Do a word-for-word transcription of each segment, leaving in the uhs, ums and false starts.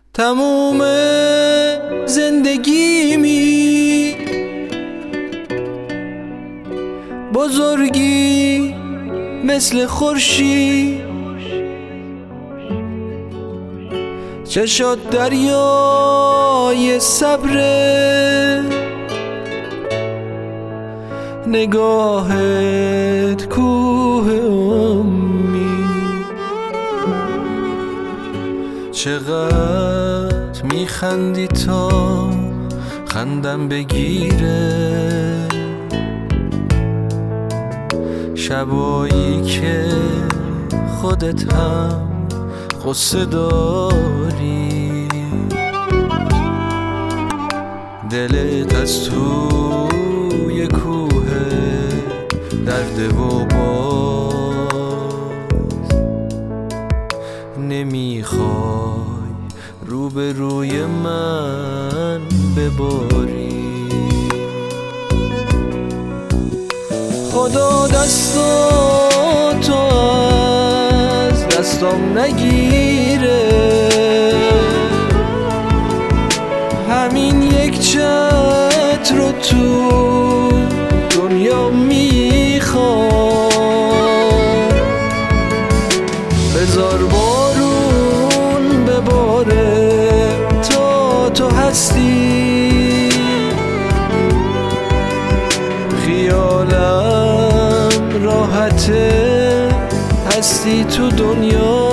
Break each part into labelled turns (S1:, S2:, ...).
S1: تموم زندگیمی بزرگی مثل خورشید، چشات دریای صبره، نگاهت کوه امید. چقدر میخندی تا خندم بگیره، شبایی که خودت هم قصه داری، دلت از توی کوه درده و باز نمیخوای رو به روی من بباری. خدا دستاتو از دستام نگیره، همین یک چتر رو تو دنیا میخوام. بذار بارون بباره تا تو هستی، خیالم راحته هستی تو دنیا.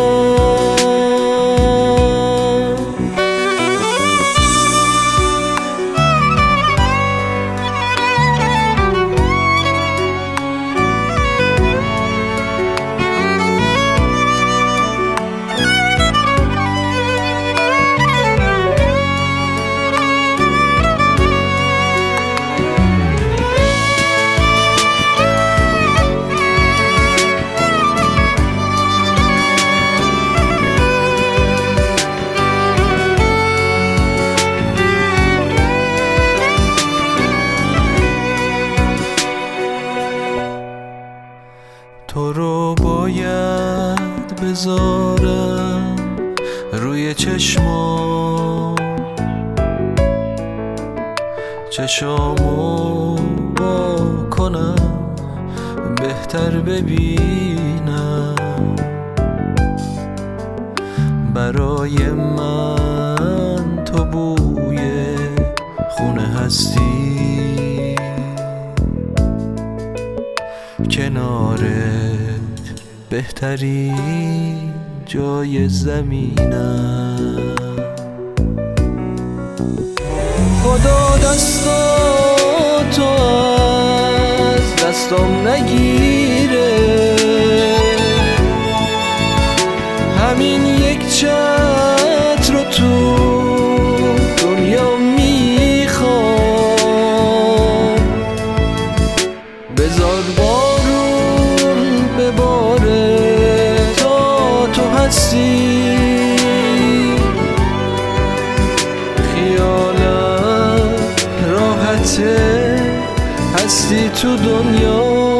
S1: تو رو باید بذارم روی چشمام، چشامو با کنم بهتر ببینم. برای من تو بوی خونه هستی، کنارت بهترین جای زمینم. خدا دستاتو از دستام نگیره، همین یک چتر رو تو دنیا میخوام. بذار بارون بباره تا تو هستی، خیالم راحته هستی تو دنیا.